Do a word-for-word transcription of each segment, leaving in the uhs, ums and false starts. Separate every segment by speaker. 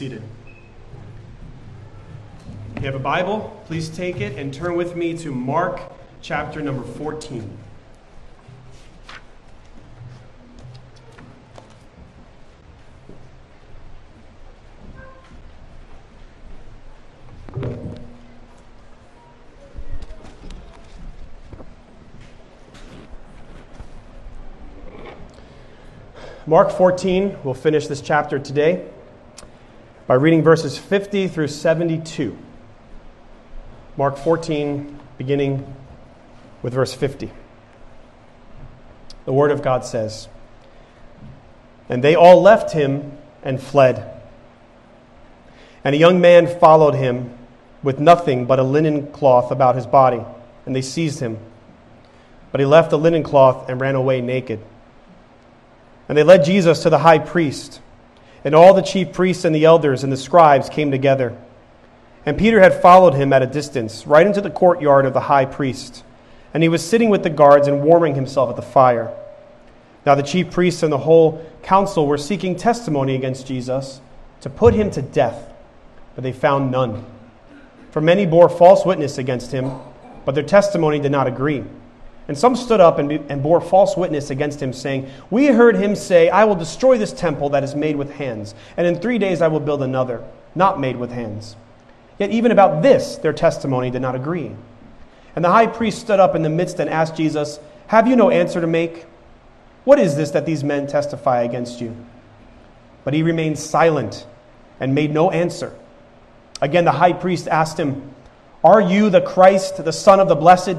Speaker 1: Seated. If you have a Bible, please take it and turn with me to Mark chapter number fourteen. Mark fourteen, we'll finish this chapter today by reading verses fifty through seventy-two. Mark fourteen, beginning with verse fifty. The Word of God says, "And they all left him and fled. And a young man followed him with nothing but a linen cloth about his body, and they seized him. But he left the linen cloth and ran away naked. And they led Jesus to the high priest. And all the chief priests and the elders and the scribes came together. And Peter had followed him at a distance, right into the courtyard of the high priest. And he was sitting with the guards and warming himself at the fire. Now the chief priests and the whole council were seeking testimony against Jesus to put him to death, but they found none. For many bore false witness against him, but their testimony did not agree. And some stood up and, and bore false witness against him, saying, 'We heard him say, I will destroy this temple that is made with hands, and in three days I will build another, not made with hands.' Yet even about this their testimony did not agree. And the high priest stood up in the midst and asked Jesus, 'Have you no answer to make? What is this that these men testify against you?' But he remained silent and made no answer. Again the high priest asked him, 'Are you the Christ, the Son of the Blessed?'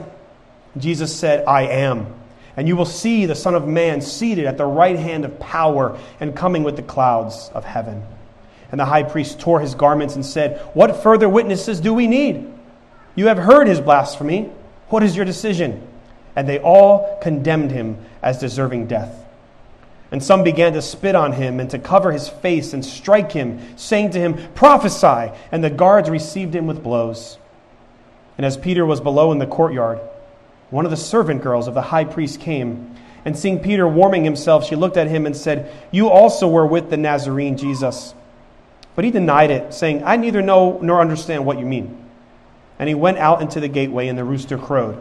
Speaker 1: Jesus said, 'I am. And you will see the Son of Man seated at the right hand of power and coming with the clouds of heaven.' And the high priest tore his garments and said, 'What further witnesses do we need? You have heard his blasphemy. What is your decision?' And they all condemned him as deserving death. And some began to spit on him and to cover his face and strike him, saying to him, 'Prophesy!' And the guards received him with blows. And as Peter was below in the courtyard, one of the servant girls of the high priest came, and seeing Peter warming himself, she looked at him and said, 'You also were with the Nazarene Jesus.' But he denied it, saying, 'I neither know nor understand what you mean.' And he went out into the gateway, and the rooster crowed.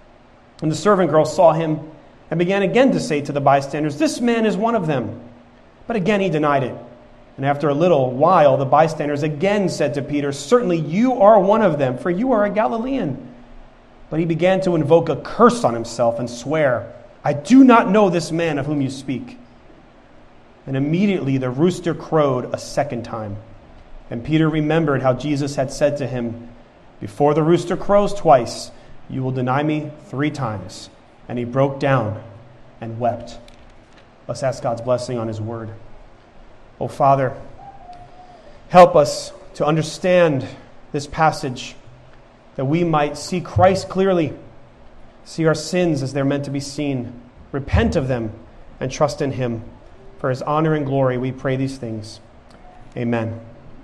Speaker 1: And the servant girl saw him and began again to say to the bystanders, 'This man is one of them.' But again he denied it. And after a little while, the bystanders again said to Peter, 'Certainly you are one of them, for you are a Galilean.' But he began to invoke a curse on himself and swear, 'I do not know this man of whom you speak.' And immediately the rooster crowed a second time. And Peter remembered how Jesus had said to him, 'Before the rooster crows twice, you will deny me three times.' And he broke down and wept." Let's ask God's blessing on his word. Oh, Father, help us to understand this passage, that we might see Christ clearly, see our sins as they're meant to be seen, repent of them, and trust in him. For his honor and glory, we pray these things. Amen.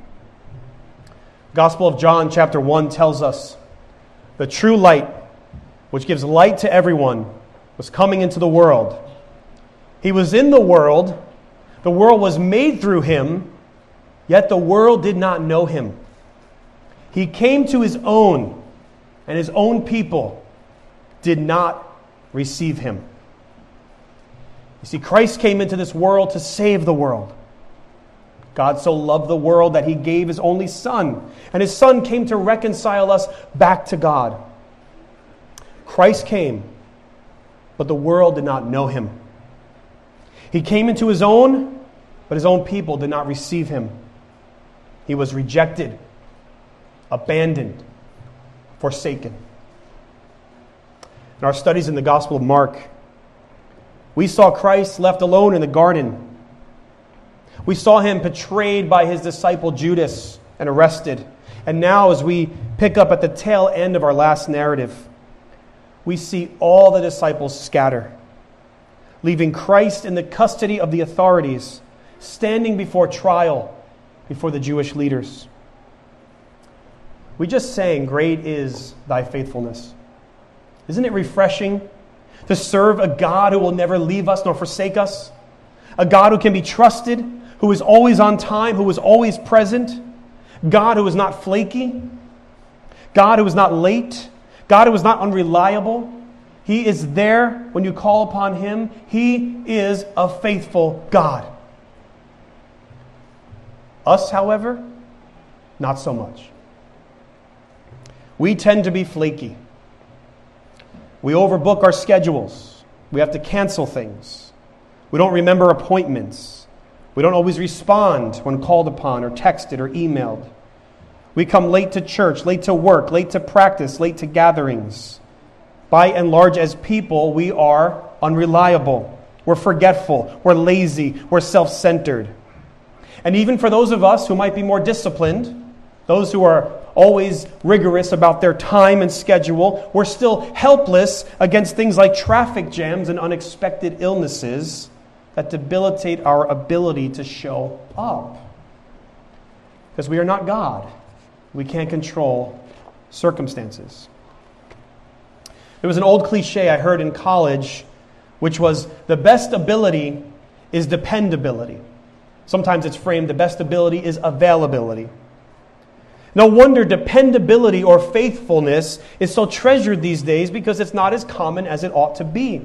Speaker 1: Gospel of John chapter one tells us, the true light, which gives light to everyone, was coming into the world. He was in the world. The world was made through him, yet the world did not know him. He came to his own, and his own people did not receive him. You see, Christ came into this world to save the world. God so loved the world that he gave his only Son, and his Son came to reconcile us back to God. Christ came, but the world did not know him. He came into his own, but his own people did not receive him. He was rejected, abandoned, forsaken. In our studies in the Gospel of Mark, we saw Christ left alone in the garden. We saw him betrayed by his disciple Judas and arrested. And now as we pick up at the tail end of our last narrative, we see all the disciples scatter, leaving Christ in the custody of the authorities, standing before trial before the Jewish leaders. We just sang, "Great is thy faithfulness." Isn't it refreshing to serve a God who will never leave us nor forsake us? A God who can be trusted, who is always on time, who is always present, God who is not flaky, God who is not late, God who is not unreliable. He is there when you call upon Him. He is a faithful God. Us, however, not so much. We tend to be flaky. We overbook our schedules. We have to cancel things. We don't remember appointments. We don't always respond when called upon or texted or emailed. We come late to church, late to work, late to practice, late to gatherings. By and large, as people, we are unreliable. We're forgetful. We're lazy. We're self-centered. And even for those of us who might be more disciplined, those who are always rigorous about their time and schedule, we're still helpless against things like traffic jams and unexpected illnesses that debilitate our ability to show up. Because we are not God. We can't control circumstances. There was an old cliche I heard in college, which was, the best ability is dependability. Sometimes it's framed, the best ability is availability. No wonder dependability or faithfulness is so treasured these days, because it's not as common as it ought to be.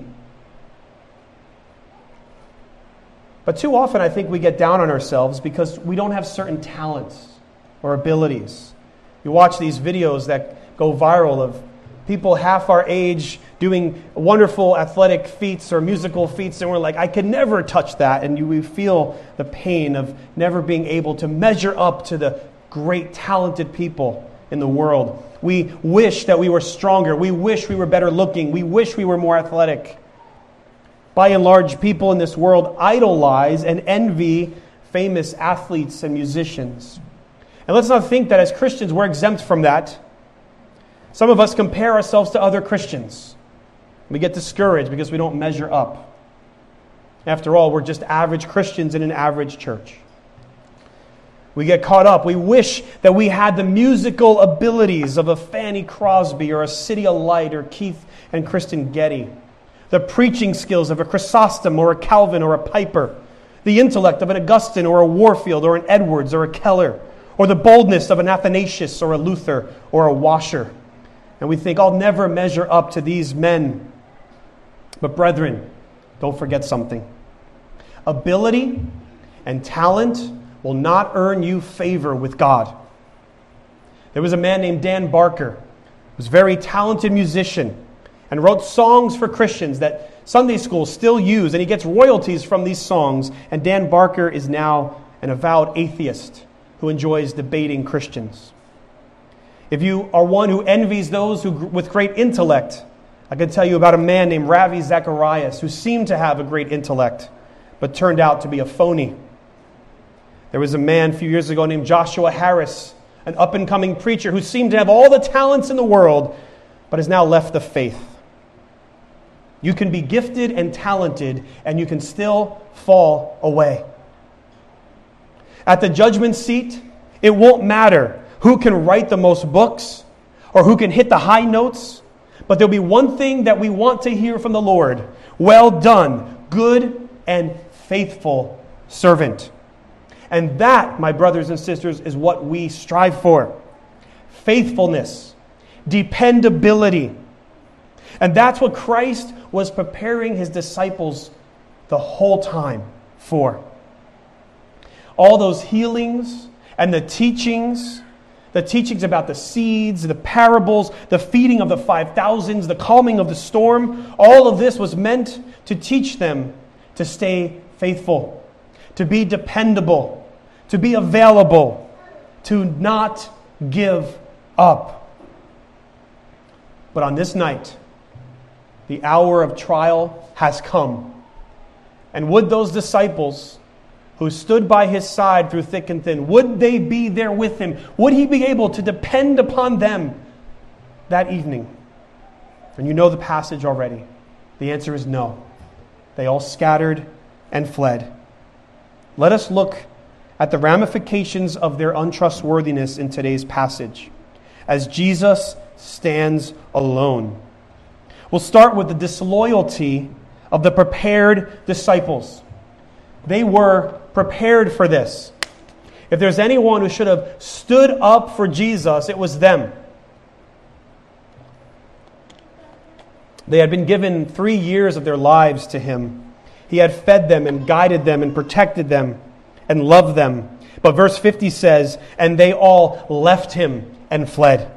Speaker 1: But too often I think we get down on ourselves because we don't have certain talents or abilities. You watch these videos that go viral of people half our age doing wonderful athletic feats or musical feats, and we're like, I could never touch that. And you we feel the pain of never being able to measure up to the great, talented people in the world. We wish that we were stronger. We wish we were better looking. We wish we were more athletic. By and large, people in this world idolize and envy famous athletes and musicians. And let's not think that as Christians we're exempt from that. Some of us compare ourselves to other Christians. We get discouraged because we don't measure up. After all, we're just average Christians in an average church. We get caught up. We wish that we had the musical abilities of a Fanny Crosby or a Cydia Light or Keith and Kristen Getty. The preaching skills of a Chrysostom or a Calvin or a Piper. The intellect of an Augustine or a Warfield or an Edwards or a Keller. Or the boldness of an Athanasius or a Luther or a Washer. And we think, I'll never measure up to these men. But brethren, don't forget something. Ability and talent will not earn you favor with God. There was a man named Dan Barker, who was a very talented musician and wrote songs for Christians that Sunday schools still use, and he gets royalties from these songs. And Dan Barker is now an avowed atheist who enjoys debating Christians. If you are one who envies those who with great intellect, I can tell you about a man named Ravi Zacharias who seemed to have a great intellect, but turned out to be a phony. There was a man a few years ago named Joshua Harris, an up-and-coming preacher who seemed to have all the talents in the world, but has now left the faith. You can be gifted and talented, and you can still fall away. At the judgment seat, it won't matter who can write the most books or who can hit the high notes, but there'll be one thing that we want to hear from the Lord. Well done, good and faithful servant. And that, my brothers and sisters, is what we strive for. Faithfulness, dependability. And that's what Christ was preparing His disciples the whole time for. All those healings and the teachings, the teachings about the seeds, the parables, the feeding of the five thousands, the calming of the storm, all of this was meant to teach them to stay faithful, to be dependable, to be available, to not give up. But on this night, the hour of trial has come. And would those disciples who stood by His side through thick and thin, would they be there with Him? Would He be able to depend upon them that evening? And you know the passage already. The answer is no. They all scattered and fled. Let us look at the ramifications of their untrustworthiness in today's passage, as Jesus stands alone. We'll start with the disloyalty of the prepared disciples. They were prepared for this. If there's anyone who should have stood up for Jesus, it was them. They had been given three years of their lives to him. He had fed them and guided them and protected them and loved them. But verse fifty says, and they all left him and fled.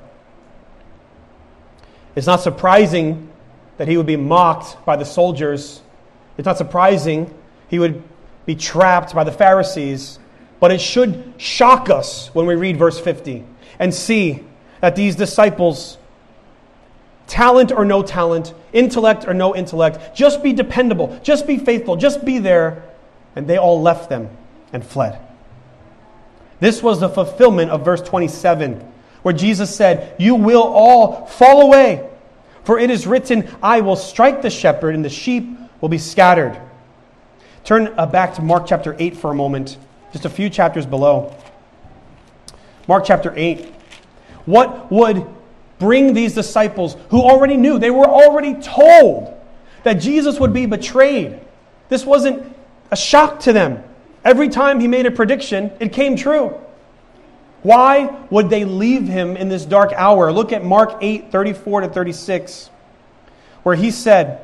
Speaker 1: It's not surprising that he would be mocked by the soldiers. It's not surprising he would be trapped by the Pharisees. But it should shock us when we read verse fifty and see that these disciples, talent or no talent, intellect or no intellect, just be dependable, just be faithful, just be there. And they all left them and fled. This was the fulfillment of verse twenty-seven, where Jesus said, you will all fall away, for it is written, I will strike the shepherd and the sheep will be scattered. Turn uh, back to Mark chapter eight for a moment, just a few chapters below. Mark chapter eight. What would bring these disciples who already knew, they were already told that Jesus would be betrayed. This wasn't a shock to them. Every time he made a prediction, it came true. Why would they leave him in this dark hour? Look at Mark eight, thirty-four to thirty-six, where he said,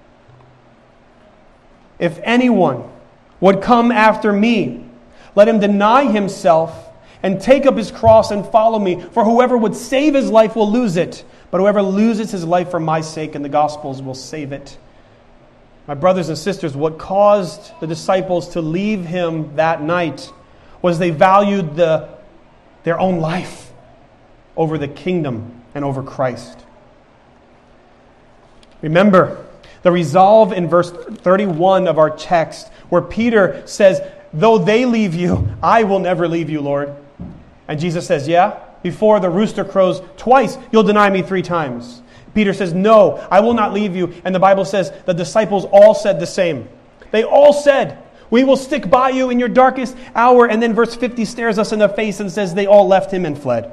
Speaker 1: if anyone would come after me, let him deny himself and take up his cross and follow me. For whoever would save his life will lose it, but whoever loses his life for my sake and the gospel's will save it. My brothers and sisters, what caused the disciples to leave him that night was they valued the, their own life over the kingdom and over Christ. Remember the resolve in verse thirty-one of our text, where Peter says, though they leave you, I will never leave you, Lord. And Jesus says, yeah, before the rooster crows twice, you'll deny me three times. Peter says, no, I will not leave you. And the Bible says the disciples all said the same. They all said, we will stick by you in your darkest hour. And then verse fifty stares us in the face and says they all left him and fled.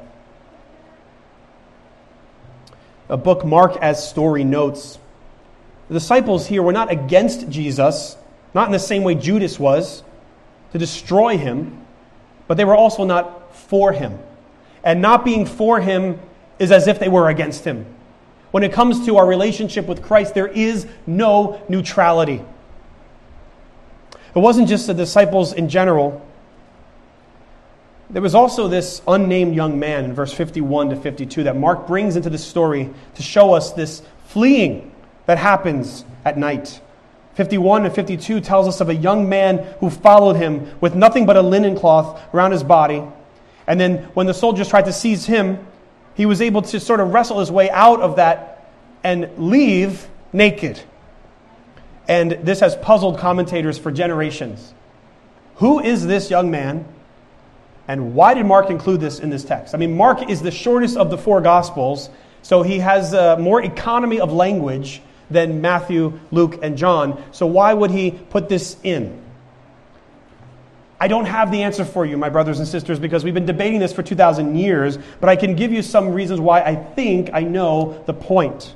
Speaker 1: A book Mark as story notes, the disciples here were not against Jesus, not in the same way Judas was, to destroy him, but they were also not for him. And not being for him is as if they were against him. When it comes to our relationship with Christ, there is no neutrality. It wasn't just the disciples in general. There was also this unnamed young man in verse fifty-one to fifty-two that Mark brings into the story to show us this fleeing that happens at night. fifty-one and fifty-two tells us of a young man who followed him with nothing but a linen cloth around his body. And then when the soldiers tried to seize him, he was able to sort of wrestle his way out of that and leave naked. And this has puzzled commentators for generations. Who is this young man? And why did Mark include this in this text? I mean, Mark is the shortest of the four Gospels, so he has uh, more economy of language than Matthew, Luke, and John. So why would he put this in? I don't have the answer for you, my brothers and sisters, because we've been debating this for two thousand years, but I can give you some reasons why I think I know the point.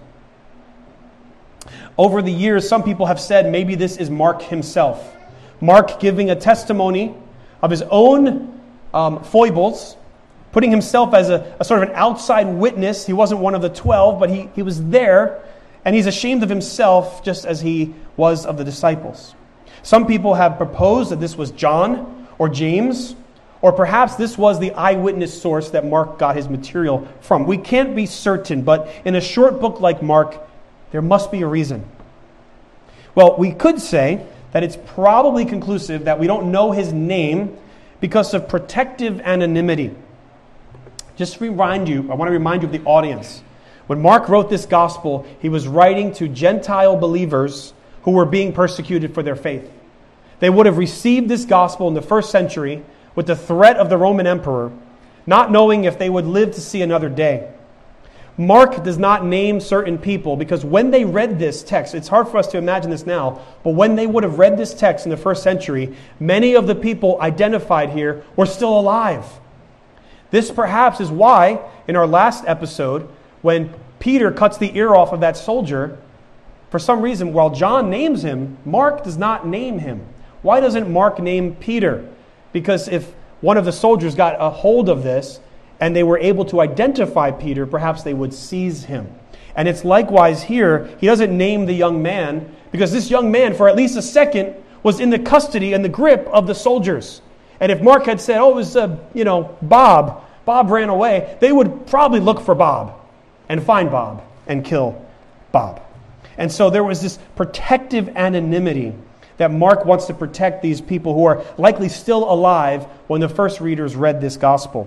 Speaker 1: Over the years, some people have said maybe this is Mark himself. Mark giving a testimony of his own um, foibles, putting himself as a, a sort of an outside witness. He wasn't one of the twelve, but he, he was there, and he's ashamed of himself just as he was of the disciples. Some people have proposed that this was John or James, or perhaps this was the eyewitness source that Mark got his material from. We can't be certain, but in a short book like Mark, there must be a reason. Well, we could say that it's probably conclusive that we don't know his name because of protective anonymity. Just to remind you, I want to remind you of the audience. When Mark wrote this gospel, he was writing to Gentile believers who were being persecuted for their faith. They would have received this gospel in the first century with the threat of the Roman emperor, not knowing if they would live to see another day. Mark does not name certain people because when they read this text, it's hard for us to imagine this now, but when they would have read this text in the first century, many of the people identified here were still alive. This perhaps is why, in our last episode, when Peter cuts the ear off of that soldier, for some reason, while John names him, Mark does not name him. Why doesn't Mark name Peter? Because if one of the soldiers got a hold of this and they were able to identify Peter, perhaps they would seize him. And it's likewise here. He doesn't name the young man because this young man, for at least a second, was in the custody and the grip of the soldiers. And if Mark had said, oh, it was, uh, you know, Bob, Bob ran away, they would probably look for Bob and find Bob and kill Bob. And so there was this protective anonymity that Mark wants to protect these people who are likely still alive when the first readers read this gospel.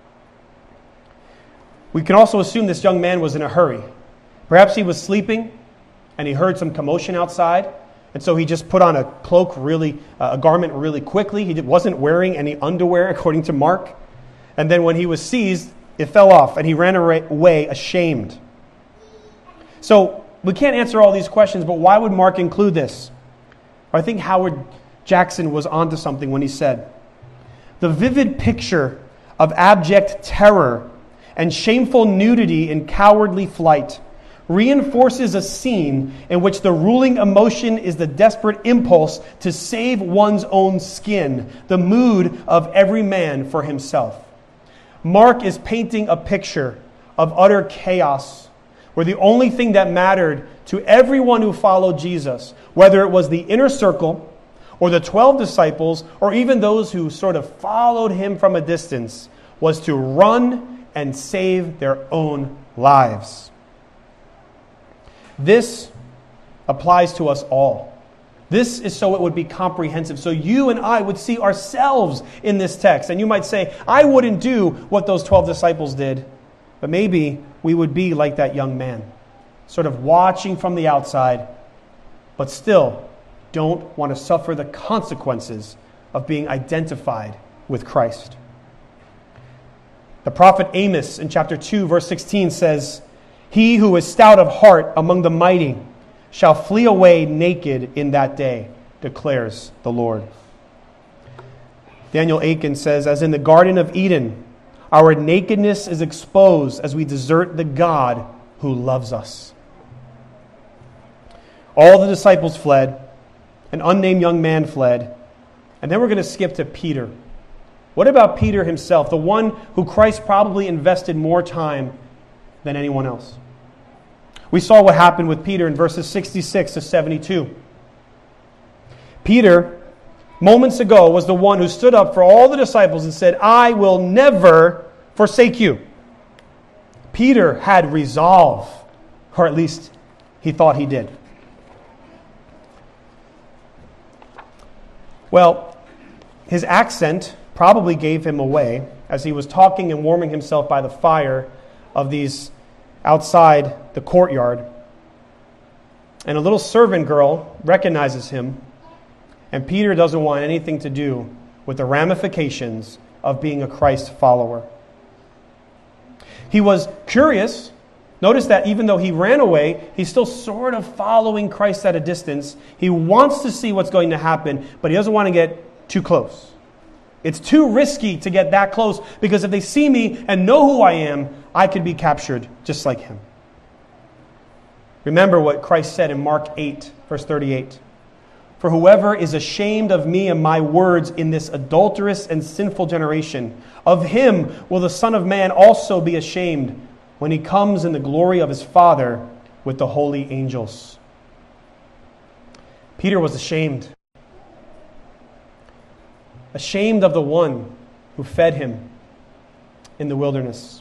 Speaker 1: We can also assume this young man was in a hurry. Perhaps he was sleeping and he heard some commotion outside. And so he just put on a cloak really, uh, a garment really quickly. He wasn't wearing any underwear, according to Mark. And then when he was seized, it fell off and he ran away ashamed. So we can't answer all these questions, but why would Mark include this? I think Howard Jackson was onto something when he said, the vivid picture of abject terror and shameful nudity in cowardly flight reinforces a scene in which the ruling emotion is the desperate impulse to save one's own skin, the mood of every man for himself. Mark is painting a picture of utter chaos, where the only thing that mattered to everyone who followed Jesus, whether it was the inner circle or the twelve disciples or even those who sort of followed him from a distance, was to run and save their own lives. This applies to us all. This is so it would be comprehensive. So you and I would see ourselves in this text. And you might say, I wouldn't do what those twelve disciples did. But maybe we would be like that young man, sort of watching from the outside, but still don't want to suffer the consequences of being identified with Christ. The prophet Amos in chapter two, verse sixteen says, he who is stout of heart among the mighty shall flee away naked in that day, declares the Lord. Daniel Aiken says, as in the Garden of Eden, our nakedness is exposed as we desert the God who loves us. All the disciples fled. An unnamed young man fled. And then we're going to skip to Peter. What about Peter himself, the one who Christ probably invested more time than anyone else? We saw what happened with Peter in verses sixty-six to seventy-two. Peter, moments ago, was the one who stood up for all the disciples and said, I will never forsake you. Peter had resolve, or at least he thought he did. Well, his accent probably gave him away as he was talking and warming himself by the fire of these outside the courtyard. And a little servant girl recognizes him, and Peter doesn't want anything to do with the ramifications of being a Christ follower. He was curious. Notice that even though he ran away, he's still sort of following Christ at a distance. He wants to see what's going to happen, but he doesn't want to get too close. It's too risky to get that close, because if they see me and know who I am, I could be captured just like him. Remember what Christ said in Mark eight, verse thirty-eight. For whoever is ashamed of me and my words in this adulterous and sinful generation, of him will the Son of Man also be ashamed when he comes in the glory of his Father with the holy angels. Peter was ashamed. Ashamed of the one who fed him in the wilderness.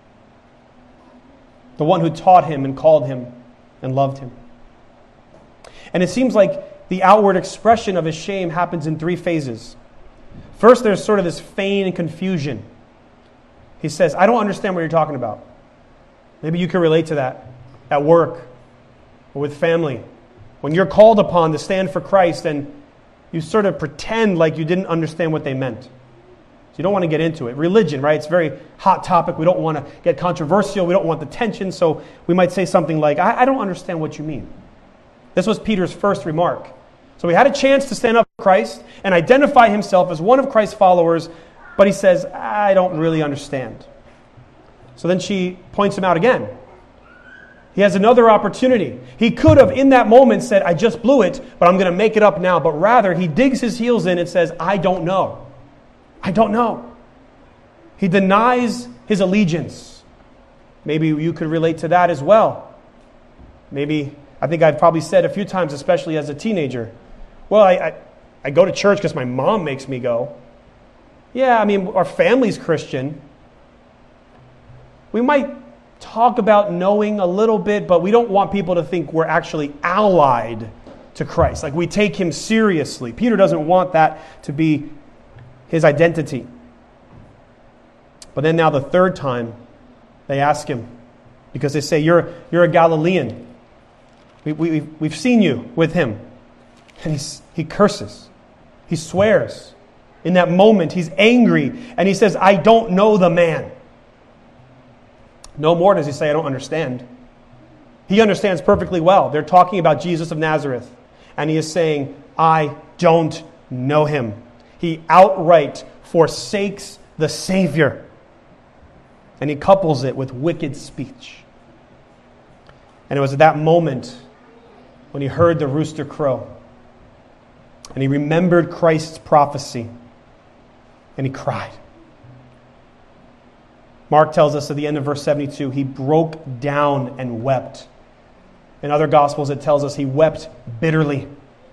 Speaker 1: The one who taught him and called him and loved him. And it seems like the outward expression of his shame happens in three phases. First, there's sort of this feigned confusion. He says, I don't understand what you're talking about. Maybe you can relate to that at work or with family. When you're called upon to stand for Christ and you sort of pretend like you didn't understand what they meant. So you don't want to get into it. Religion, right? It's a very hot topic. We don't want to get controversial. We don't want the tension. So we might say something like, I, I don't understand what you mean. This was Peter's first remark. So he had a chance to stand up for Christ and identify himself as one of Christ's followers, but he says, I don't really understand. So then she points him out again. He has another opportunity. He could have, in that moment, said, I just blew it, but I'm going to make it up now. But rather, he digs his heels in and says, I don't know. I don't know. He denies his allegiance. Maybe you could relate to that as well. Maybe, I think I've probably said a few times, especially as a teenager, well, I, I, I go to church because my mom makes me go. Yeah, I mean, our family's Christian. We might talk about knowing a little bit, but we don't want people to think we're actually allied to Christ. Like we take him seriously. Peter doesn't want that to be his identity. But then now the third time, they ask him, because they say, you're, you're a Galilean. We, we, we've seen you with him. And he's, he curses. He swears. In that moment, he's angry. And he says, I don't know the man. No more does he say, I don't understand. He understands perfectly well. They're talking about Jesus of Nazareth. And he is saying, I don't know him. He outright forsakes the Savior. And he couples it with wicked speech. And it was at that moment when he heard the rooster crow. And he remembered Christ's prophecy. And he cried. Mark tells us at the end of verse seventy-two, he broke down and wept. In other Gospels, it tells us he wept bitterly.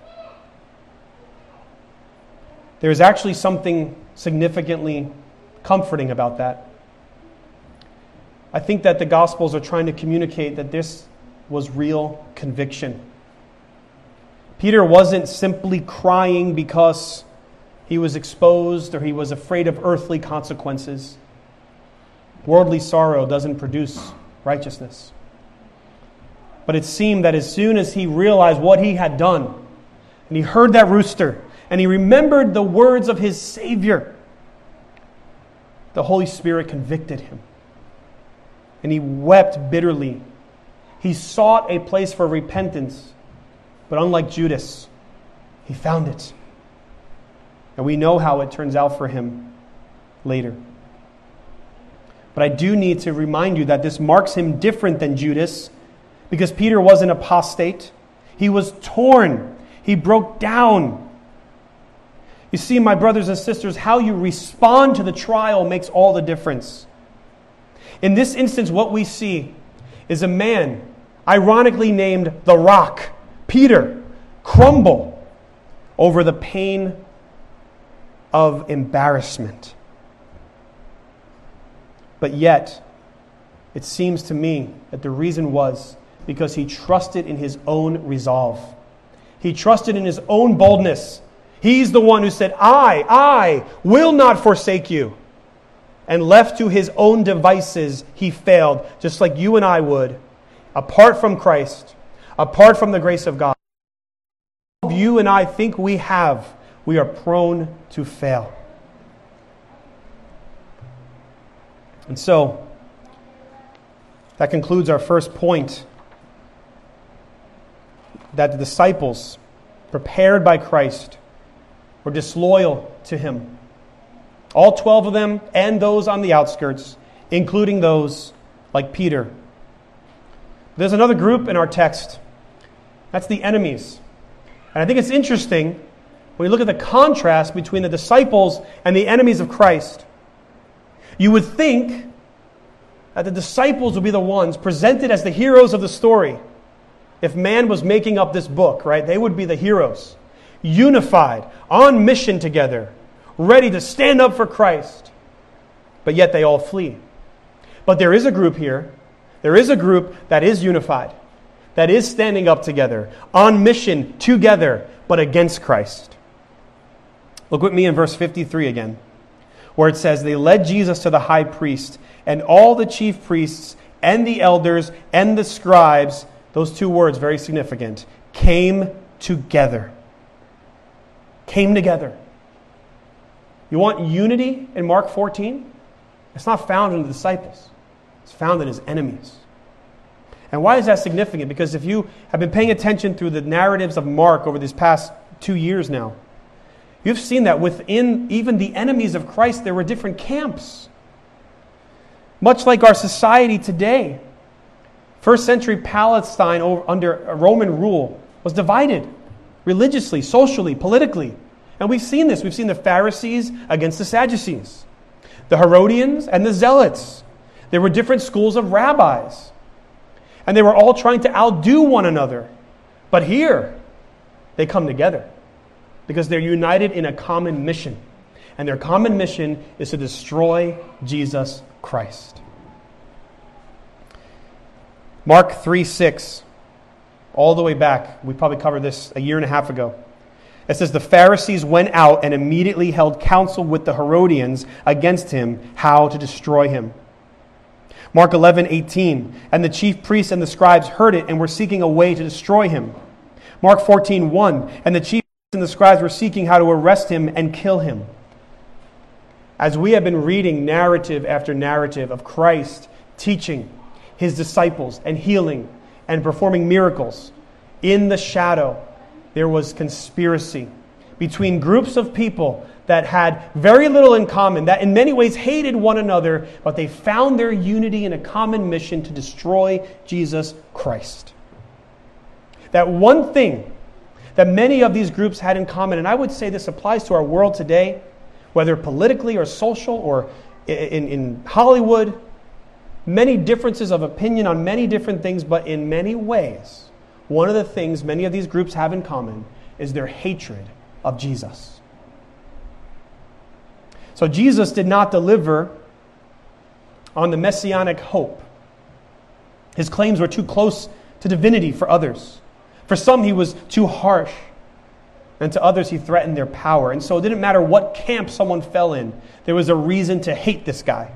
Speaker 1: There is actually something significantly comforting about that. I think that the Gospels are trying to communicate that this was real conviction. Peter wasn't simply crying because he was exposed or he was afraid of earthly consequences. Worldly sorrow doesn't produce righteousness. But it seemed that as soon as he realized what he had done, and he heard that rooster, and he remembered the words of his Savior, the Holy Spirit convicted him. And he wept bitterly. He sought a place for repentance, but unlike Judas, he found it. And we know how it turns out for him later. But I do need to remind you that this marks him different than Judas, because Peter wasn't apostate. He was torn. He broke down. You see, my brothers and sisters, how you respond to the trial makes all the difference. In this instance, what we see is a man, ironically named the Rock, Peter, crumble over the pain of embarrassment. But yet, it seems to me that the reason was because he trusted in his own resolve. He trusted in his own boldness. He's the one who said, I, I will not forsake you. And left to his own devices, he failed, just like you and I would. Apart from Christ, apart from the grace of God, all you and I think we have, we are prone to fail. And so, that concludes our first point, that the disciples, prepared by Christ, were disloyal to him. All twelve of them and those on the outskirts, including those like Peter. There's another group in our text. That's the enemies. And I think it's interesting when you look at the contrast between the disciples and the enemies of Christ. You would think that the disciples would be the ones presented as the heroes of the story. If man was making up this book, right, they would be the heroes. Unified, on mission together, ready to stand up for Christ. But yet they all flee. But there is a group here. There is a group that is unified, that is standing up together, on mission together, but against Christ. Look with me in verse fifty-three again, where it says, they led Jesus to the high priest, and all the chief priests and the elders and the scribes, those two words very significant, came together. Came together. You want unity in Mark fourteen? It's not found in the disciples. It's found in his enemies. And why is that significant? Because if you have been paying attention through the narratives of Mark over these past two years now, you've seen that within even the enemies of Christ, there were different camps. Much like our society today. First century Palestine under Roman rule was divided religiously, socially, politically. And we've seen this. We've seen the Pharisees against the Sadducees, the Herodians and the Zealots. There were different schools of rabbis. And they were all trying to outdo one another. But here, they come together because they're united in a common mission. And their common mission is to destroy Jesus Christ. Mark three six, all the way back. We probably covered this a year and a half ago. It says, the Pharisees went out and immediately held counsel with the Herodians against him, how to destroy him. Mark eleven eighteen, and the chief priests and the scribes heard it and were seeking a way to destroy him. Mark fourteen one, and the chief priests and the scribes were seeking how to arrest him and kill him. As we have been reading narrative after narrative of Christ teaching his disciples and healing and performing miracles, in the shadow there was conspiracy between groups of people that had very little in common, that in many ways hated one another, but they found their unity in a common mission to destroy Jesus Christ. That one thing that many of these groups had in common, and I would say this applies to our world today, whether politically or social or in, in Hollywood, many differences of opinion on many different things, but in many ways, one of the things many of these groups have in common is their hatred of Jesus. So Jesus did not deliver on the messianic hope. His claims were too close to divinity for others. For some, he was too harsh. And to others, he threatened their power. And so it didn't matter what camp someone fell in, there was a reason to hate this guy.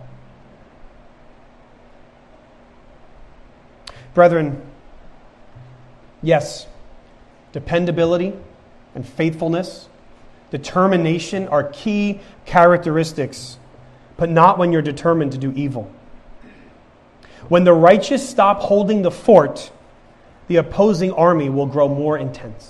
Speaker 1: Brethren, yes, dependability and faithfulness, determination are key characteristics, but not when you're determined to do evil. When the righteous stop holding the fort, the opposing army will grow more intense.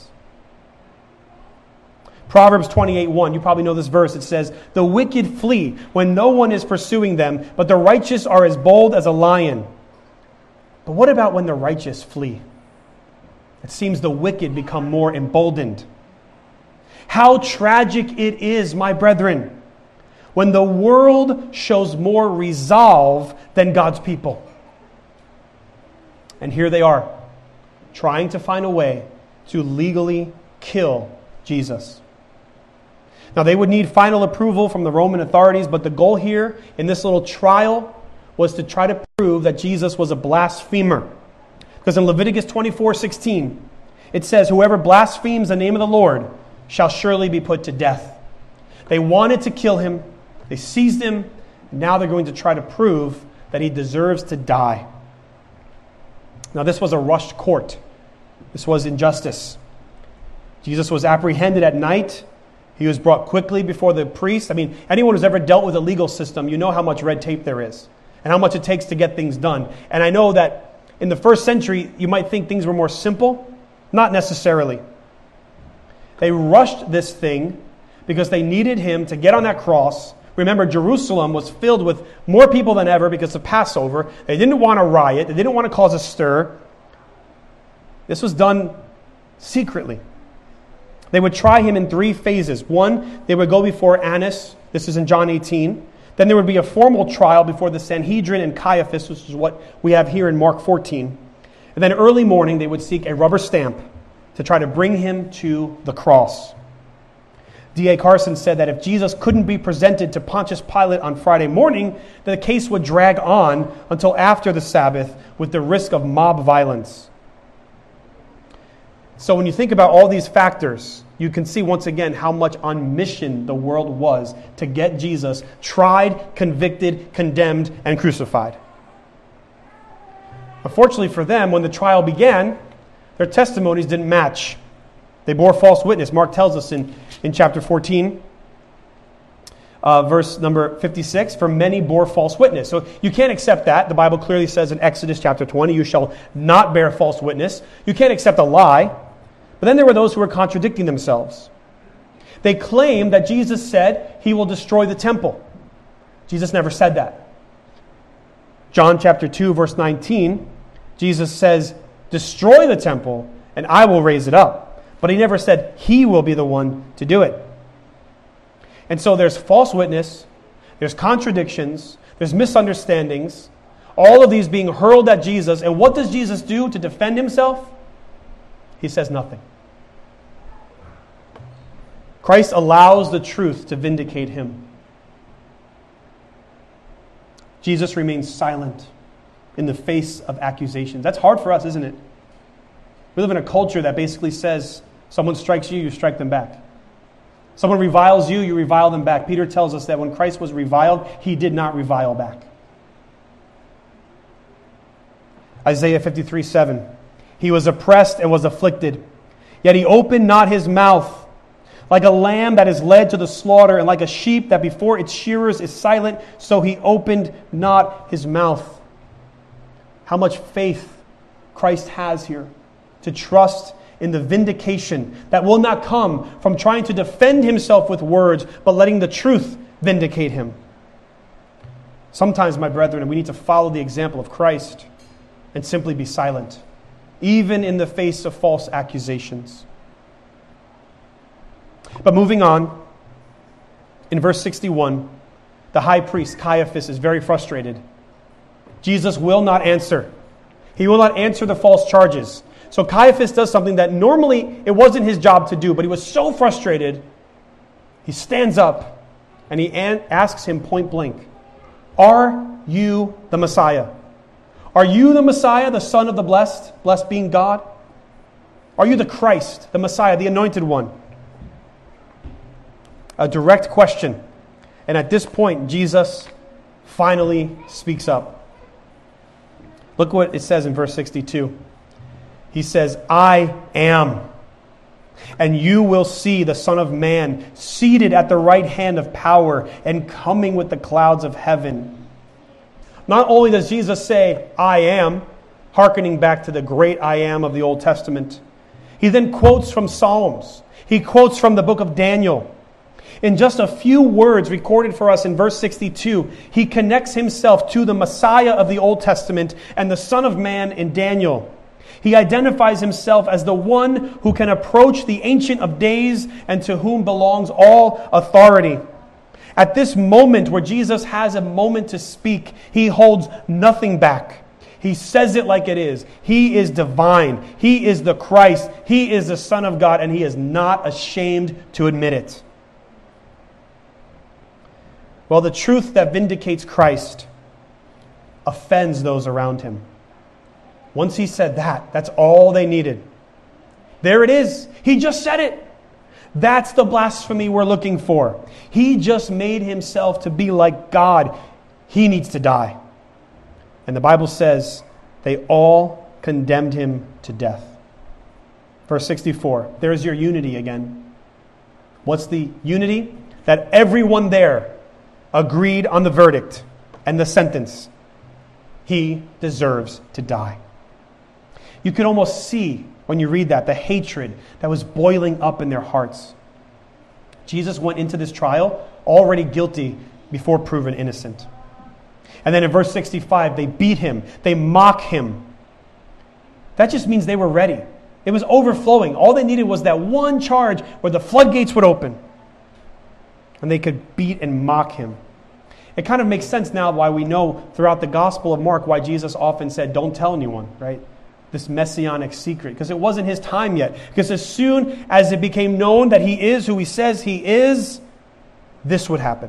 Speaker 1: Proverbs twenty-eight one, you probably know this verse. It says, the wicked flee when no one is pursuing them, but the righteous are as bold as a lion. But what about when the righteous flee? It seems the wicked become more emboldened. How tragic it is, my brethren, when the world shows more resolve than God's people. And here they are, trying to find a way to legally kill Jesus. Now, they would need final approval from the Roman authorities, but the goal here in this little trial was to try to prove that Jesus was a blasphemer. Because in Leviticus twenty-four sixteen, it says, whoever blasphemes the name of the Lord shall surely be put to death. They wanted to kill him. They seized him. And now they're going to try to prove that he deserves to die. Now, this was a rushed court. This was injustice. Jesus was apprehended at night. He was brought quickly before the priest. I mean, anyone who's ever dealt with a legal system, you know how much red tape there is and how much it takes to get things done. And I know that in the first century, you might think things were more simple. Not necessarily. They rushed this thing because they needed him to get on that cross. Remember, Jerusalem was filled with more people than ever because of Passover. They didn't want to riot. They didn't want to cause a stir. This was done secretly. They would try him in three phases. One, they would go before Annas. This is in John eighteen. Then there would be a formal trial before the Sanhedrin and Caiaphas, which is what we have here in Mark fourteen. And then early morning, they would seek a rubber stamp to try to bring him to the cross. D A Carson said that if Jesus couldn't be presented to Pontius Pilate on Friday morning, the case would drag on until after the Sabbath with the risk of mob violence. So when you think about all these factors, you can see once again how much on mission the world was to get Jesus tried, convicted, condemned, and crucified. Unfortunately for them, when the trial began, their testimonies didn't match. They bore false witness. Mark tells us in, in chapter fourteen, uh, verse number fifty-six, for many bore false witness. So you can't accept that. The Bible clearly says in Exodus chapter twenty, you shall not bear false witness. You can't accept a lie. But then there were those who were contradicting themselves. They claimed that Jesus said he will destroy the temple. Jesus never said that. John chapter two, verse nineteen Jesus says, destroy the temple and I will raise it up. But he never said he will be the one to do it. And so there's false witness, there's contradictions, there's misunderstandings, all of these being hurled at Jesus. And what does Jesus do to defend himself? He says nothing. Christ allows the truth to vindicate him. Jesus remains silent in the face of accusations. That's hard for us, isn't it? We live in a culture that basically says, someone strikes you, you strike them back. Someone reviles you, you revile them back. Peter tells us that when Christ was reviled, he did not revile back. Isaiah fifty-three seven. He was oppressed and was afflicted, yet he opened not his mouth. Like a lamb that is led to the slaughter, and like a sheep that before its shearers is silent, so he opened not his mouth. How much faith Christ has here to trust in the vindication that will not come from trying to defend himself with words, but letting the truth vindicate him. Sometimes, my brethren, we need to follow the example of Christ and simply be silent, even in the face of false accusations. But moving on, in verse sixty-one, the high priest, Caiaphas, is very frustrated. Jesus will not answer. He will not answer the false charges. So Caiaphas does something that normally it wasn't his job to do, but he was so frustrated, he stands up and he an- asks him point blank, are you the Messiah? Are you the Messiah, the Son of the Blessed, blessed being God? Are you the Christ, the Messiah, the Anointed One? A direct question. And at this point, Jesus finally speaks up. Look what it says in verse sixty-two. He says, I am. And you will see the Son of Man seated at the right hand of power and coming with the clouds of heaven. Not only does Jesus say, I am, hearkening back to the great I am of the Old Testament, he then quotes from Psalms. He quotes from the book of Daniel. In just a few words recorded for us in verse sixty-two, he connects himself to the Messiah of the Old Testament and the Son of Man in Daniel. He identifies himself as the one who can approach the Ancient of Days and to whom belongs all authority. At this moment where Jesus has a moment to speak, he holds nothing back. He says it like it is. He is divine. He is the Christ. He is the Son of God, and he is not ashamed to admit it. Well, the truth that vindicates Christ offends those around him. Once he said that, that's all they needed. There it is. He just said it. That's the blasphemy we're looking for. He just made himself to be like God. He needs to die. And the Bible says they all condemned him to death. Verse sixty-four, there's your unity again. What's the unity? That everyone there agreed on the verdict and the sentence. He deserves to die. You can almost see when you read that the hatred that was boiling up in their hearts. Jesus went into this trial already guilty before proven innocent. And then in verse sixty-five, they beat him. They mock him. That just means they were ready. It was overflowing. All they needed was that one charge where the floodgates would open. And they could beat and mock him. It kind of makes sense now why we know throughout the Gospel of Mark why Jesus often said, don't tell anyone, right? This messianic secret. Because it wasn't his time yet. Because as soon as it became known that he is who he says he is, this would happen.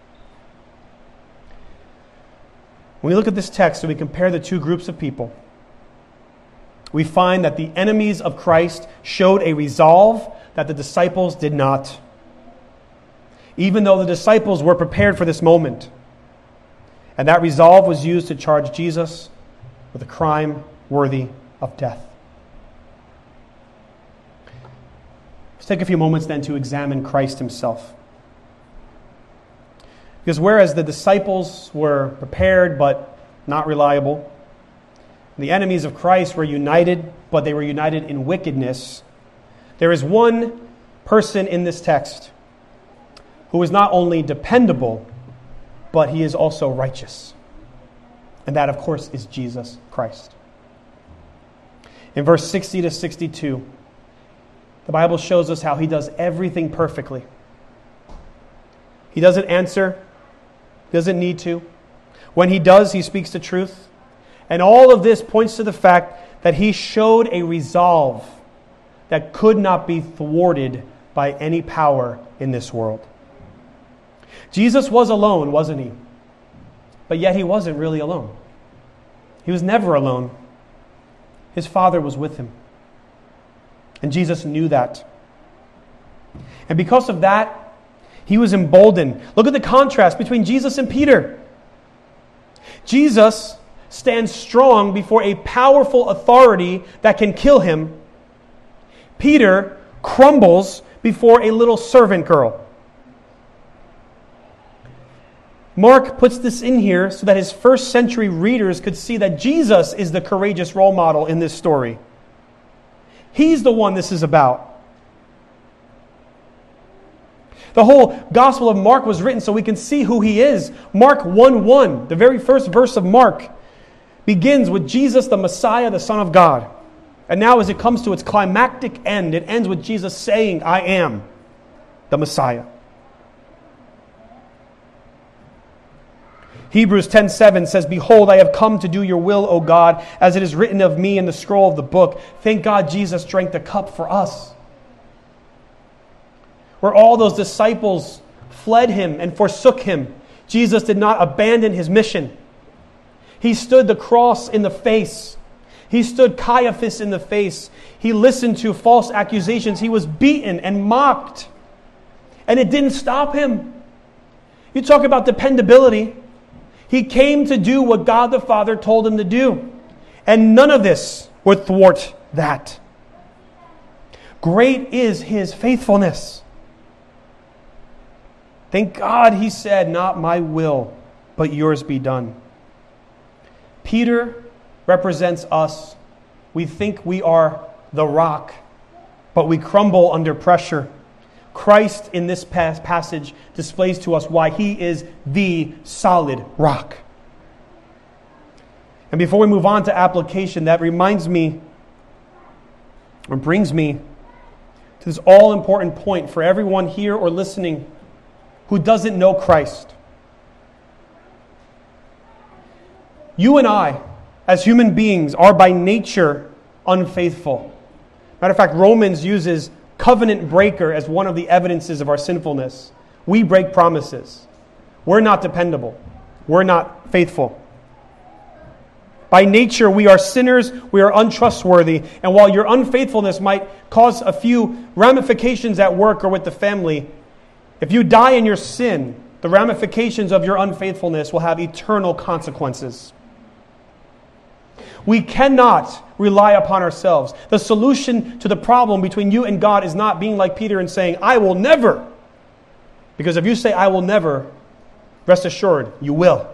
Speaker 1: When we look at this text and we compare the two groups of people, we find that the enemies of Christ showed a resolve that the disciples did not. Even though the disciples were prepared for this moment. And that resolve was used to charge Jesus with a crime worthy of death. Let's take a few moments then to examine Christ himself. Because whereas the disciples were prepared but not reliable, the enemies of Christ were united, but they were united in wickedness, there is one person in this text who is not only dependable, but he is also righteous. And that, of course, is Jesus Christ. In verse sixty to sixty-two, the Bible shows us how he does everything perfectly. He doesn't answer, doesn't need to. When he does, he speaks the truth. And all of this points to the fact that he showed a resolve that could not be thwarted by any power in this world. Jesus was alone, wasn't he? But yet he wasn't really alone. He was never alone. His Father was with him. And Jesus knew that. And because of that, he was emboldened. Look at the contrast between Jesus and Peter. Jesus stands strong before a powerful authority that can kill him. Peter crumbles before a little servant girl. Mark puts this in here so that his first century readers could see that Jesus is the courageous role model in this story. He's the one this is about. The whole Gospel of Mark was written so we can see who he is. Mark one one, the very first verse of Mark, begins with Jesus, the Messiah, the Son of God. And now as it comes to its climactic end, it ends with Jesus saying, I am the Messiah. Hebrews ten seven says, Behold, I have come to do your will, O God, as it is written of me in the scroll of the book. Thank God Jesus drank the cup for us. Where all those disciples fled him and forsook him, Jesus did not abandon his mission. He stood the cross in the face. He stood Caiaphas in the face. He listened to false accusations. He was beaten and mocked. And it didn't stop him. You talk about dependability. He came to do what God the Father told him to do. And none of this would thwart that. Great is his faithfulness. Thank God he said, not my will, but yours be done. Peter represents us. We think we are the rock, but we crumble under pressure. Christ in this passage displays to us why he is the solid rock. And before we move on to application, that reminds me, or brings me to this all-important point for everyone here or listening who doesn't know Christ. You and I, as human beings, are by nature unfaithful. Matter of fact, Romans uses covenant breaker as one of the evidences of our sinfulness. We break promises. We're not dependable. We're not faithful. By nature, we are sinners. We are untrustworthy. And while your unfaithfulness might cause a few ramifications at work or with the family, if you die in your sin, the ramifications of your unfaithfulness will have eternal consequences. We cannot rely upon ourselves. The solution to the problem between you and God is not being like Peter and saying, I will never. Because if you say, I will never, rest assured, you will.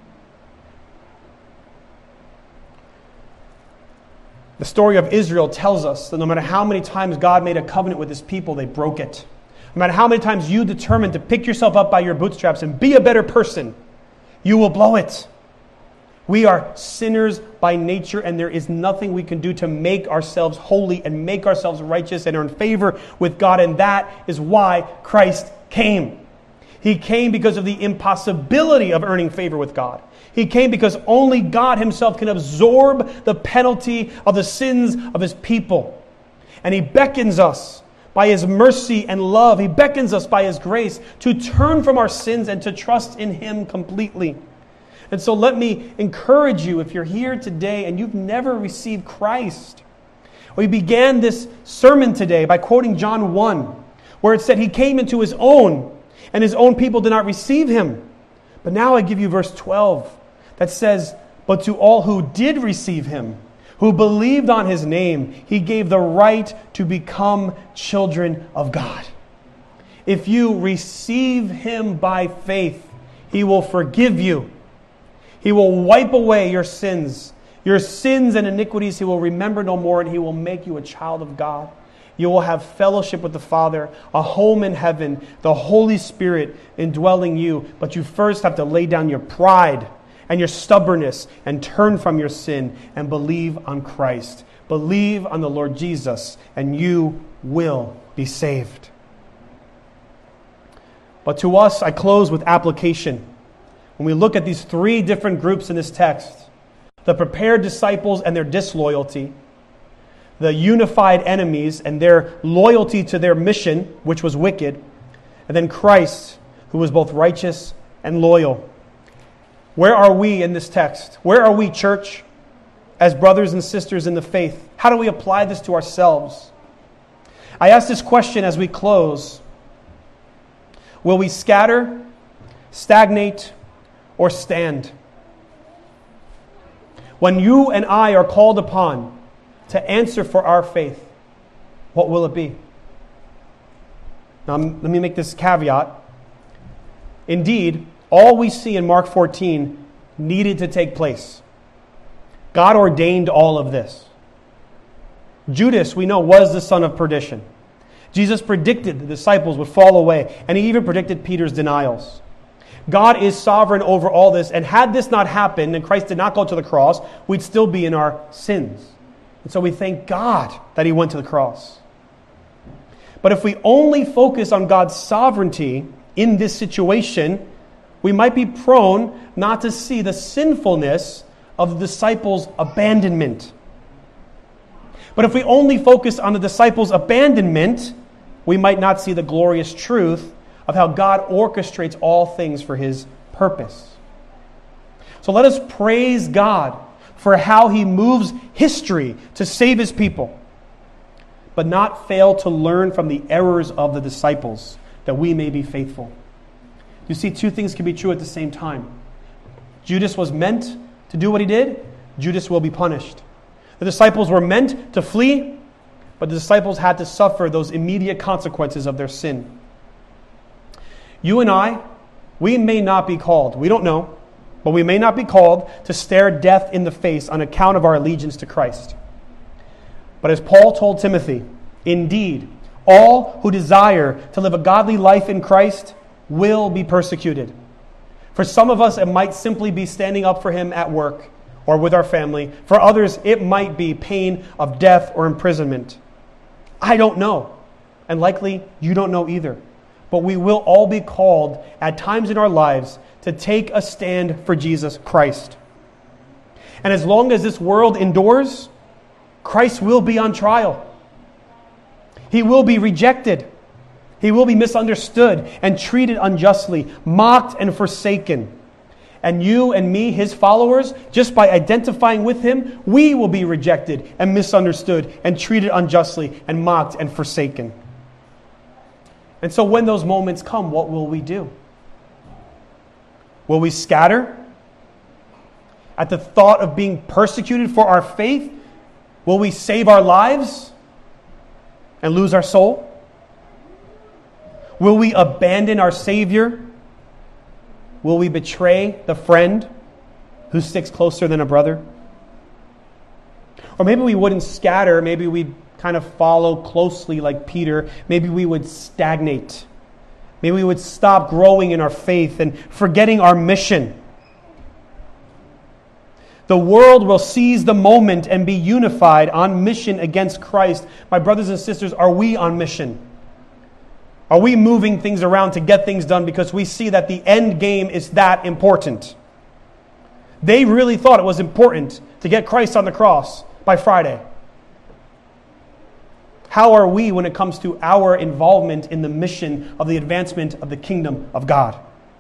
Speaker 1: The story of Israel tells us that no matter how many times God made a covenant with his people, they broke it. No matter how many times you determined to pick yourself up by your bootstraps and be a better person, you will blow it. We are sinners by nature, and there is nothing we can do to make ourselves holy and make ourselves righteous and earn favor with God, and that is why Christ came. He came because of the impossibility of earning favor with God. He came because only God himself can absorb the penalty of the sins of his people. And he beckons us by his mercy and love. He beckons us by his grace to turn from our sins and to trust in him completely. And so let me encourage you, if you're here today and you've never received Christ. We began this sermon today by quoting John one, where it said he came into his own, and his own people did not receive him. But now I give you verse twelve that says, but to all who did receive him, who believed on his name, he gave the right to become children of God. If you receive him by faith, he will forgive you. He will wipe away your sins. Your sins and iniquities he will remember no more, and he will make you a child of God. You will have fellowship with the Father, a home in heaven, the Holy Spirit indwelling you. But you first have to lay down your pride and your stubbornness and turn from your sin and believe on Christ. Believe on the Lord Jesus and you will be saved. But to us, I close with application. When we look at these three different groups in this text, the prepared disciples and their disloyalty, the unified enemies and their loyalty to their mission, which was wicked, and then Christ, who was both righteous and loyal. Where are we in this text? Where are we, church, as brothers and sisters in the faith? How do we apply this to ourselves? I ask this question as we close. Will we scatter, stagnate, or stand? When you and I are called upon to answer for our faith, what will it be? Now, let me make this caveat. Indeed, all we see in Mark fourteen needed to take place. God ordained all of this. Judas, we know, was the son of perdition. Jesus predicted the disciples would fall away, and he even predicted Peter's denials. God is sovereign over all this, and had this not happened and Christ did not go to the cross, we'd still be in our sins. And so we thank God that he went to the cross. But if we only focus on God's sovereignty in this situation, we might be prone not to see the sinfulness of the disciples' abandonment. But if we only focus on the disciples' abandonment, we might not see the glorious truth of how God orchestrates all things for his purpose. So let us praise God for how he moves history to save his people, but not fail to learn from the errors of the disciples, that we may be faithful. You see, two things can be true at the same time. Judas was meant to do what he did. Judas will be punished. The disciples were meant to flee, but the disciples had to suffer those immediate consequences of their sin. You and I, we may not be called, we don't know, but we may not be called to stare death in the face on account of our allegiance to Christ. But as Paul told Timothy, indeed, all who desire to live a godly life in Christ will be persecuted. For some of us, it might simply be standing up for him at work or with our family. For others, it might be pain of death or imprisonment. I don't know, and likely you don't know either. But we will all be called at times in our lives to take a stand for Jesus Christ. And as long as this world endures, Christ will be on trial. He will be rejected. He will be misunderstood and treated unjustly, mocked and forsaken. And you and me, his followers, just by identifying with him, we will be rejected and misunderstood and treated unjustly and mocked and forsaken. And so when those moments come, what will we do? Will we scatter at the thought of being persecuted for our faith? Will we save our lives and lose our soul? Will we abandon our Savior? Will we betray the friend who sticks closer than a brother? Or maybe we wouldn't scatter. Maybe we'd kind of follow closely like Peter. Maybe we would stagnate. Maybe we would stop growing in our faith and forgetting our mission. The world will seize the moment and be unified on mission against Christ. My brothers and sisters, are we on mission? Are we moving things around to get things done because we see that the end game is that important? They really thought it was important to get Christ on the cross by Friday. How are we when it comes to our involvement in the mission of the advancement of the kingdom of God?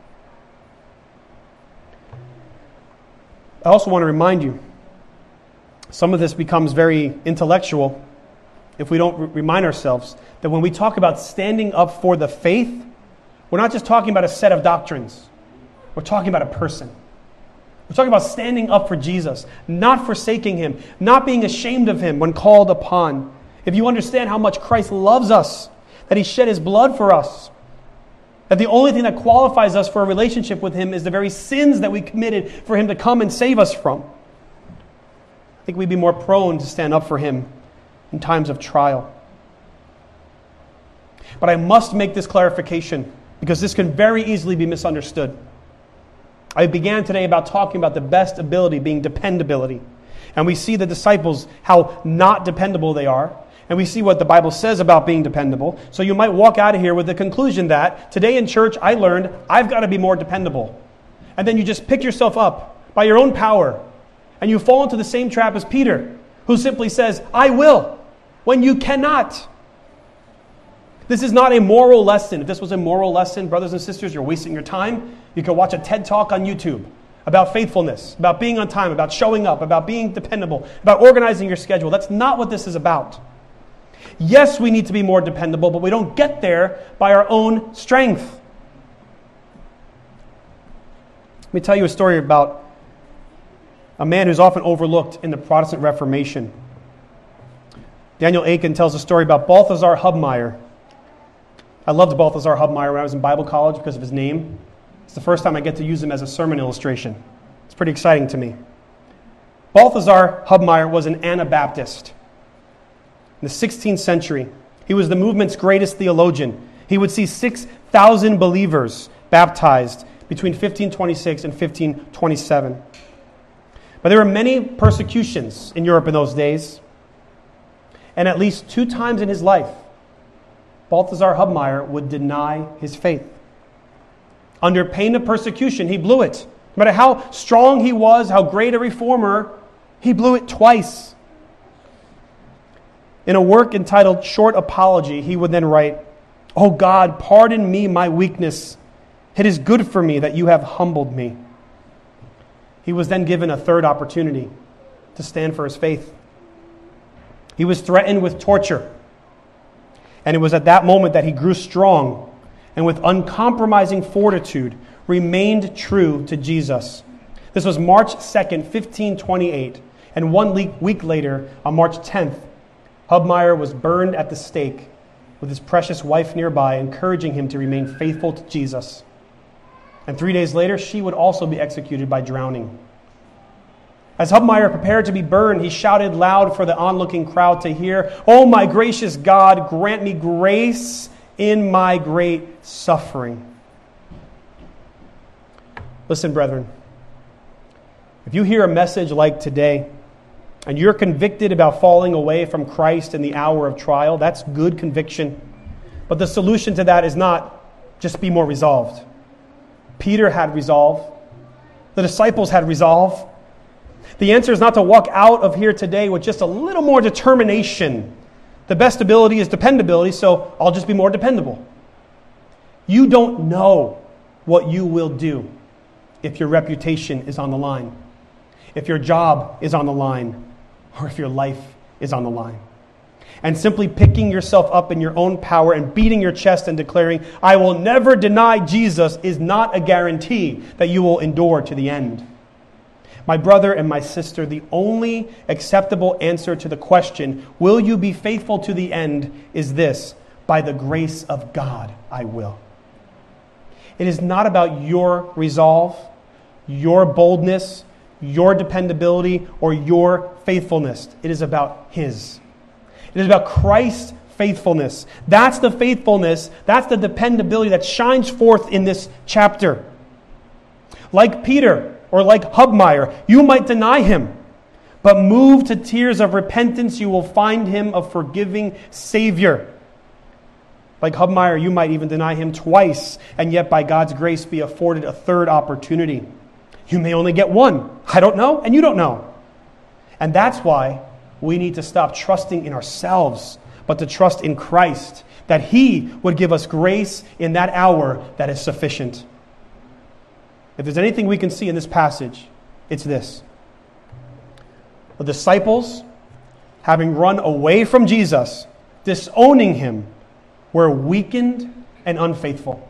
Speaker 1: I also want to remind you, some of this becomes very intellectual if we don't re- remind ourselves that when we talk about standing up for the faith, we're not just talking about a set of doctrines. We're talking about a person. We're talking about standing up for Jesus, not forsaking him, not being ashamed of him when called upon. If you understand how much Christ loves us, that he shed his blood for us, that the only thing that qualifies us for a relationship with him is the very sins that we committed for him to come and save us from, I think we'd be more prone to stand up for him in times of trial. But I must make this clarification because this can very easily be misunderstood. I began today about talking about the best ability being dependability. And we see the disciples, how not dependable they are. And we see what the Bible says about being dependable. So you might walk out of here with the conclusion that today in church I learned I've got to be more dependable. And then you just pick yourself up by your own power. And you fall into the same trap as Peter, who simply says, I will, when you cannot. This is not a moral lesson. If this was a moral lesson, brothers and sisters, you're wasting your time. You can watch a TED Talk on YouTube about faithfulness, about being on time, about showing up, about being dependable, about organizing your schedule. That's not what this is about. Yes, we need to be more dependable, but we don't get there by our own strength. Let me tell you a story about a man who's often overlooked in the Protestant Reformation. Daniel Aiken tells a story about Balthasar Hubmaier. I loved Balthasar Hubmaier when I was in Bible college because of his name. It's the first time I get to use him as a sermon illustration. It's pretty exciting to me. Balthasar Hubmaier was an Anabaptist. In the sixteenth century, he was the movement's greatest theologian. He would see six thousand believers baptized between fifteen twenty-six and fifteen twenty-seven. But there were many persecutions in Europe in those days. And at least two times in his life, Balthasar Hubmaier would deny his faith. Under pain of persecution, he blew it. No matter how strong he was, how great a reformer, he blew it twice. In a work entitled Short Apology, he would then write, "O God, pardon me my weakness. It is good for me that you have humbled me." He was then given a third opportunity to stand for his faith. He was threatened with torture. And it was at that moment that he grew strong and with uncompromising fortitude remained true to Jesus. This was March second, fifteen twenty-eight. And one week later, on March tenth, Hubmaier was burned at the stake with his precious wife nearby, encouraging him to remain faithful to Jesus. And three days later, she would also be executed by drowning. As Hubmaier prepared to be burned, he shouted loud for the onlooking crowd to hear, "Oh, my gracious God, grant me grace in my great suffering." Listen, brethren, if you hear a message like today, and you're convicted about falling away from Christ in the hour of trial, that's good conviction. But the solution to that is not just be more resolved. Peter had resolve. The disciples had resolve. The answer is not to walk out of here today with just a little more determination. The best ability is dependability, so I'll just be more dependable. You don't know what you will do if your reputation is on the line, if your job is on the line, or if your life is on the line. And simply picking yourself up in your own power and beating your chest and declaring, "I will never deny Jesus," is not a guarantee that you will endure to the end. My brother and my sister, the only acceptable answer to the question, will you be faithful to the end, is this: by the grace of God, I will. It is not about your resolve, your boldness, your dependability, or your faithfulness. It is about His. It is about Christ's faithfulness. That's the faithfulness, that's the dependability that shines forth in this chapter. Like Peter, or like Hubmaier, you might deny Him, but moved to tears of repentance, you will find Him a forgiving Savior. Like Hubmaier, you might even deny Him twice, and yet by God's grace be afforded a third opportunity. You may only get one. I don't know, and you don't know. And that's why we need to stop trusting in ourselves, but to trust in Christ, that He would give us grace in that hour that is sufficient. If there's anything we can see in this passage, it's this. The disciples, having run away from Jesus, disowning Him, were weakened and unfaithful.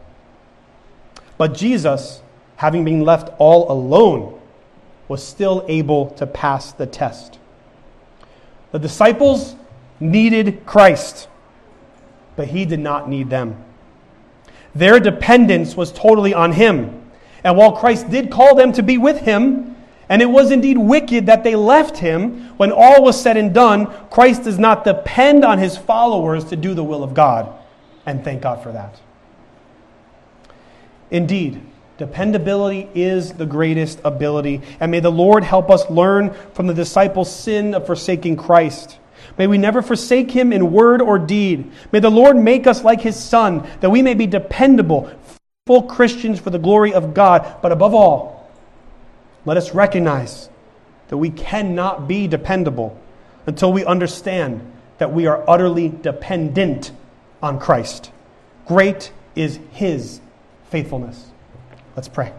Speaker 1: But Jesus, having been left all alone, was still able to pass the test. The disciples needed Christ, but He did not need them. Their dependence was totally on Him. And while Christ did call them to be with Him, and it was indeed wicked that they left Him, when all was said and done, Christ does not depend on His followers to do the will of God. And thank God for that. Indeed, Dependability is the greatest ability. And may the Lord help us learn from the disciples' sin of forsaking Christ. May we never forsake Him in word or deed. May the Lord make us like His Son, that we may be dependable, full Christians for the glory of God. But above all, let us recognize that we cannot be dependable until we understand that we are utterly dependent on Christ. Great is His faithfulness. Let's pray.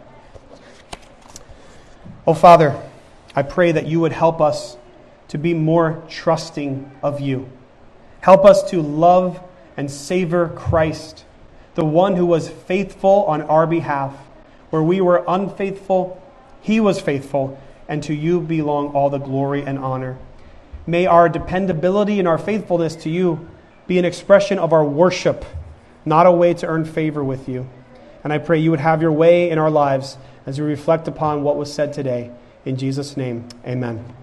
Speaker 1: Oh, Father, I pray that you would help us to be more trusting of you. Help us to love and savor Christ, the one who was faithful on our behalf. Where we were unfaithful, He was faithful, and to you belong all the glory and honor. May our dependability and our faithfulness to you be an expression of our worship, not a way to earn favor with you. And I pray you would have your way in our lives as we reflect upon what was said today. In Jesus' name, amen.